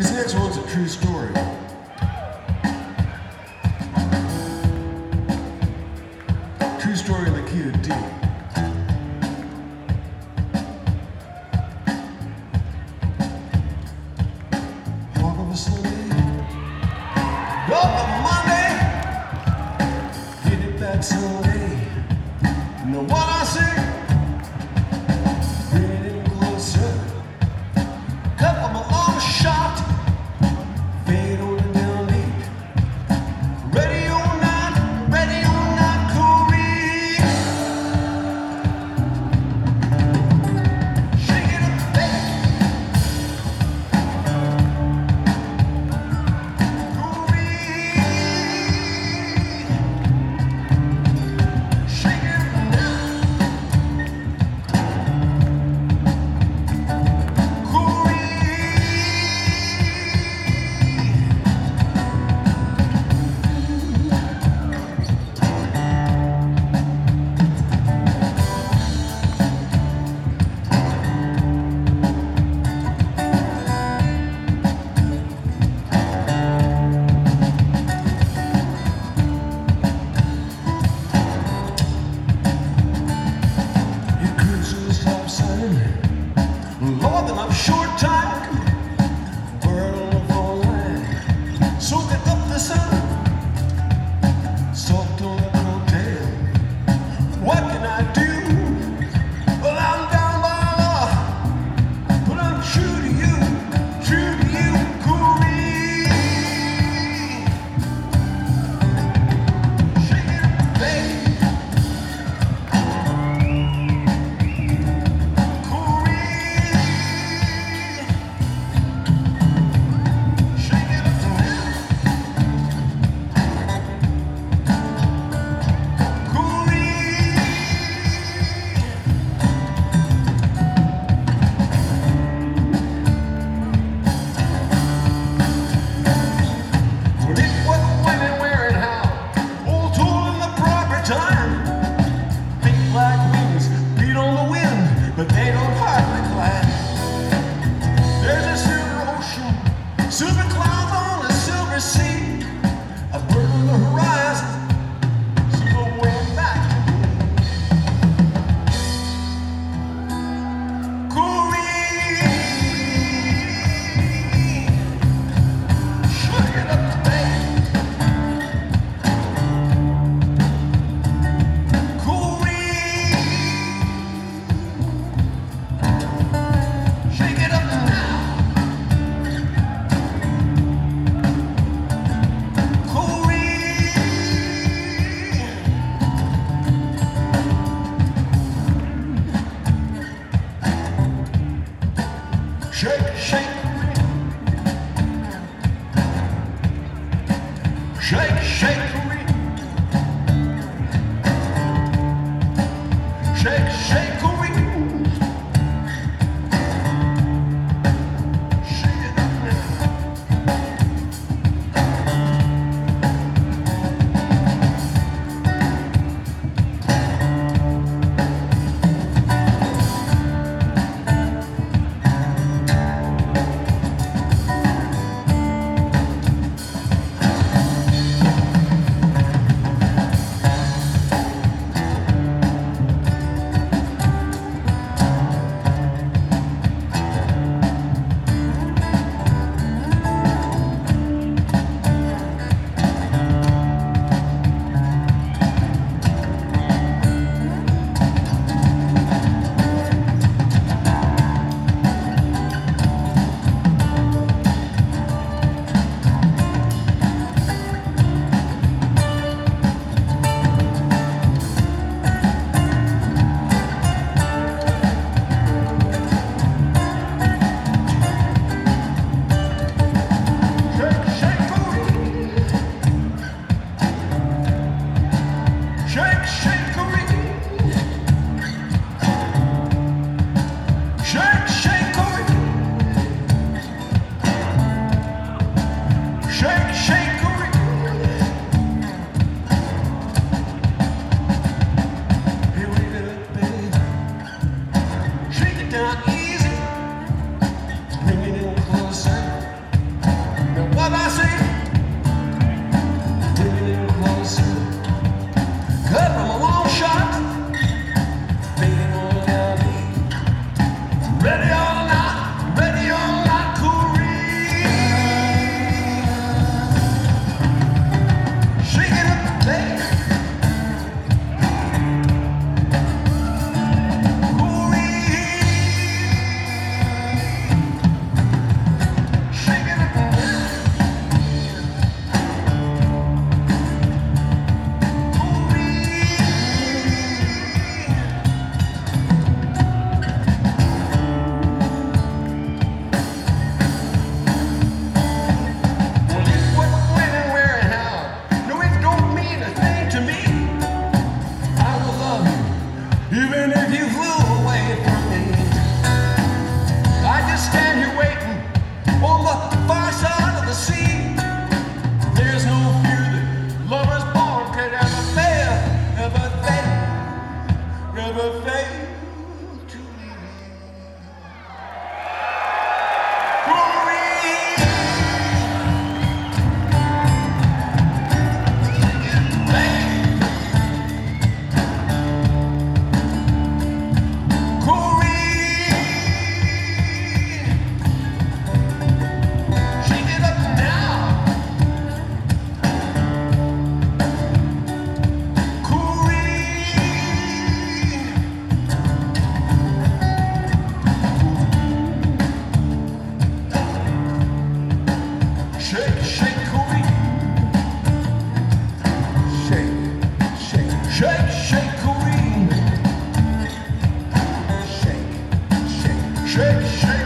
This next one's a true story. True story in the key of D. Walk of a Sunday, walk of a Monday, hit it that Sunday. You know what I say? Bring it closer. Cut from a long shot, fade on the down deep. Ready or not, Corey. Shake it up, baby. Corey. Shake it up now. Corey. You cruise to the stop sign. More than a short time. Bird on the phone line. Soaking up the sun. Soaked on the coattail. What can I do? Well, I'm down by law. But I'm true to you, Corey. Shake it up, baby. Corey. shake, shake.